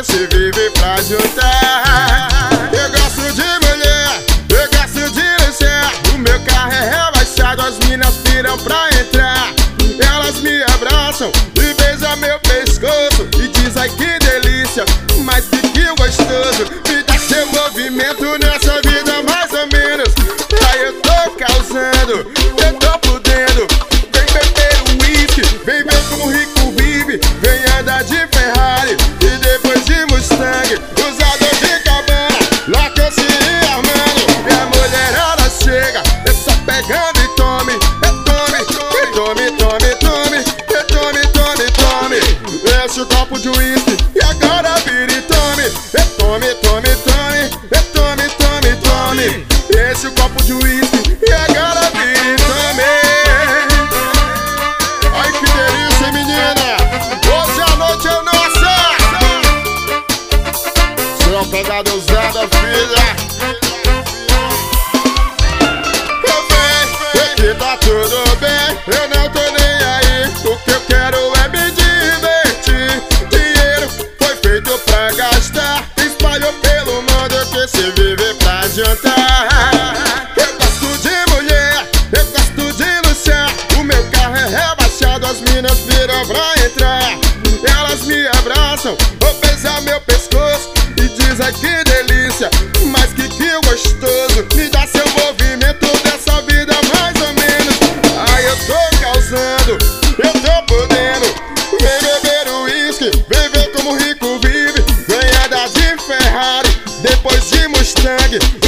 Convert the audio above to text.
que se vive pra juntar. Eu gosto de mulher, eu gosto de luxar. O meu carro é rebaixado, as minas piram pra entrar. Elas me abraçam e beijam meu pescoço e diz ai que delícia, mas que gostoso. Me dá seu movimento nessa vida mais ou menos. Aí eu tô causando, eu tô podendo. Vem beber um uísque, vem ver como o rico vive. Vem andar de Ferrari e depois de Mustang, usador de Cabana, lá que eu se armando. E a mulherada chega, é só pegando e tome. Tome, tome, tome, tome, tome, tome. Enche o copo de uísque e agora vira e tome. Tome, tome, tome, tome, tome, tome. Enche o copo de uísque e agora vira e tome. Ai que delícia, menina. Hoje a noite é nossa. Sua pegada usada, filha. Que tá tudo bem, eu não tô nem aí. O que eu quero é me divertir. Dinheiro foi feito pra gastar, espalhou pelo mundo que se vive pra juntar. Eu gosto de mulher, eu gosto de luxar. O meu carro é rebaixado, as minas viram pra entrar. Elas me abraçam, ou beijam meu pescoço e diz ai que delícia, mas que gostoso. Me dá seu movimento dessa vida mais ou menos. Ai eu tô causando, eu tô podendo. Vem beber um uísque, vem ver como o rico vive. Vem andar de Ferrari, depois de Mustang,